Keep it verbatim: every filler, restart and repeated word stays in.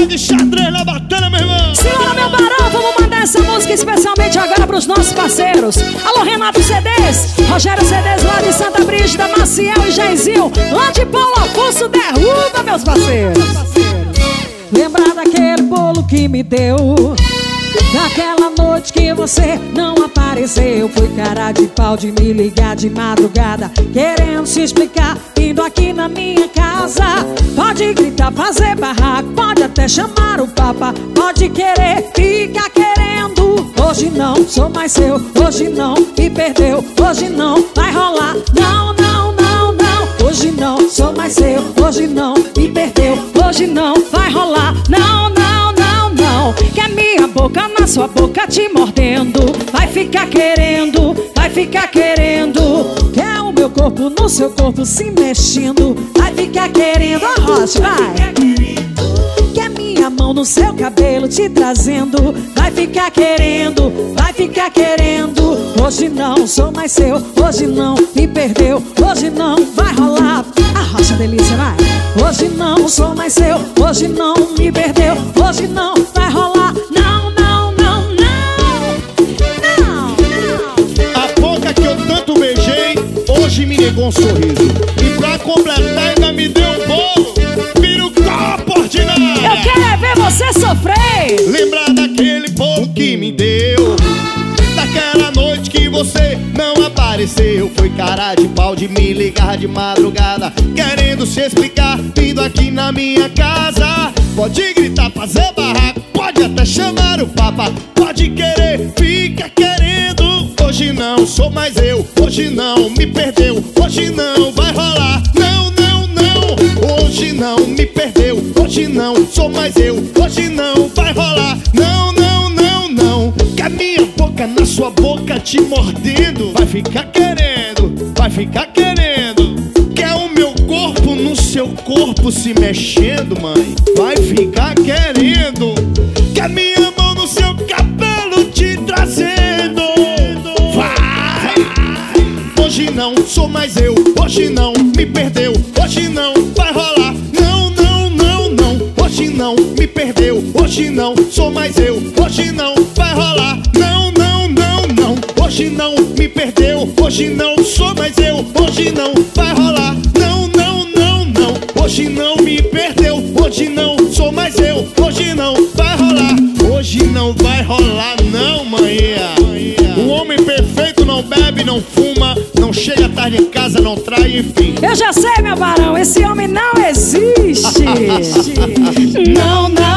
de xadrez na batalha, meu irmão. Senhora, meu barão, vamos mandar essa música especialmente agora pros nossos parceiros. Alô, Renato C Ds, Rogério C Ds lá de Santa Brígida, Maciel e Jairzinho lá de Paulo Afonso. Derruba, meus parceiros. Lembrar daquele bolo que me deu, daquela noite que você não apareceu. Foi cara de pau de me ligar de madrugada, querendo se explicar, vindo aqui na minha casa. Pode gritar, fazer barraco, pode até chamar o papa, pode querer, fica querendo. Hoje não sou mais seu, hoje não me perdeu, hoje não vai rolar. Não, não, não, não. Hoje não sou mais seu, hoje não me perdeu, hoje não vai rolar. Não, não, não, não. Que a minha boca na sua boca te mordendo, vai ficar querendo, vai ficar querendo. Quer o meu corpo no seu corpo se mexendo, vai ficar querendo. Ó, Rocha, vai. Que a minha mão no seu cabelo te trazendo, vai ficar querendo, vai ficar querendo. Hoje não sou mais seu, hoje não me perdeu, hoje não vai rolar. A Rocha delícia, vai. Hoje não sou mais seu, hoje não me perdeu, hoje não vai rolar. Não, não, não, não, não, não. A boca que eu tanto beijei, hoje me negou um sorriso. E pra completar ainda me deu um bolo. Vira o copo ordinário. Eu quero é ver você sofrer. Lembrar daquele bolo que me deu, daquela noite que você não apareceu. Foi cara de pau de me ligar de madrugada, querendo se explicar, vindo aqui na minha casa. Pode gritar, fazer barraco, pode até chamar o papa, pode querer, fica querendo. Hoje não sou mais eu, hoje não me perdeu, hoje não vai rolar. Não, não, não. Hoje não me perdeu, hoje não sou mais eu, hoje não vai rolar. Não, não, não, não. Que a minha boca na sua boca te mordendo, vai ficar querendo, vai ficar querendo. Quer o meu corpo no seu corpo se mexendo, mãe, vai ficar querendo. Que a minha mão no seu cabelo te trazendo, vai. Hoje não sou mais eu, hoje não me perdeu, hoje não vai rolar. Não, não, não, não. Hoje não me perdeu, hoje não sou mais eu, hoje não vai rolar. Não, não, não, não. Hoje não me perdeu, hoje não sou mais eu, hoje não vai rolar. Não, não, não, não. Hoje não me perdeu, hoje não sou mais eu, hoje não vai rolar. Hoje não vai rolar não, manhã. O homem perfeito não bebe, não fuma, não chega tarde em casa, não trai, enfim. Eu já sei, meu barão, esse homem não existe. Não, não.